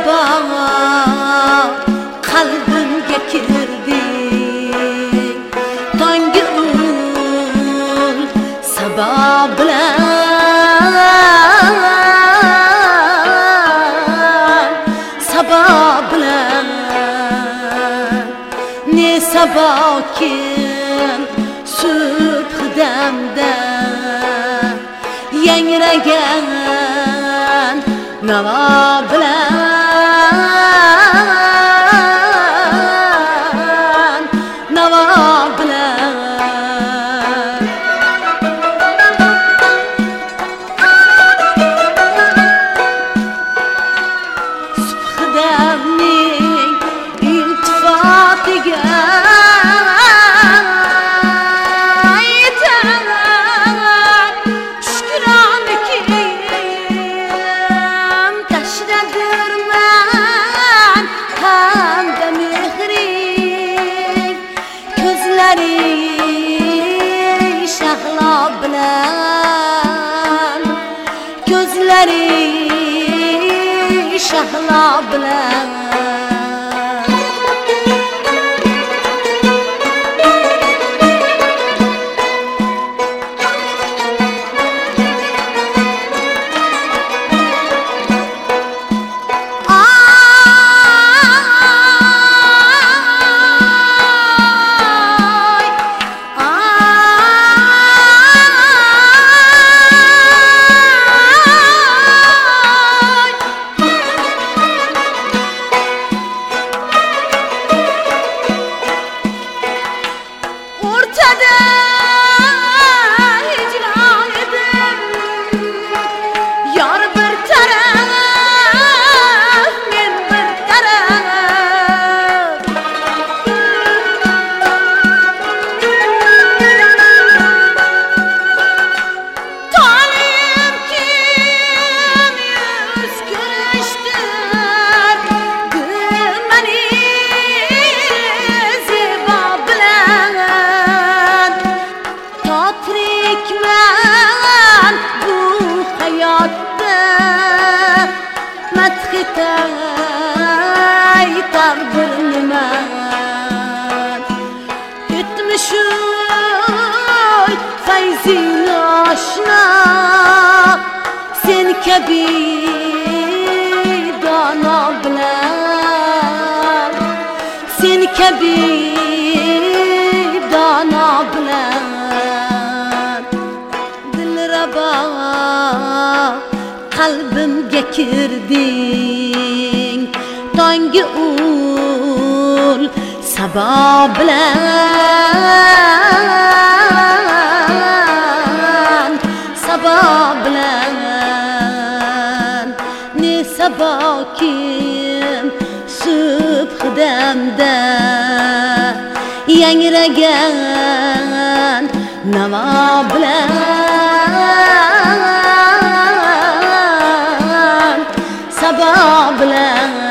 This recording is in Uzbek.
sabah qalbimga kirdi tongi ul sabah bilan ne sabokin subh damda yangragan navo bilan subh damning iltifotiga gözleri şahla bilan taqdir nima etmişoy fayzin oshna sen kabi dono bilan sen kabi dono bilan dilrabo qalbimga kirding tongi ul sabah bilan ne sabokim subh damda yangragan navo bilan sabah bilan